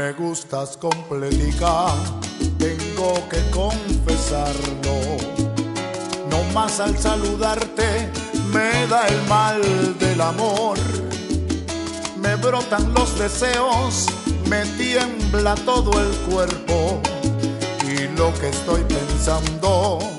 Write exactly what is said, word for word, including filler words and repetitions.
Me gustas completica, tengo que confesarlo. No más al saludarte me da el mal del amor. Me brotan los deseos, me tiembla todo el cuerpo y lo que estoy pensando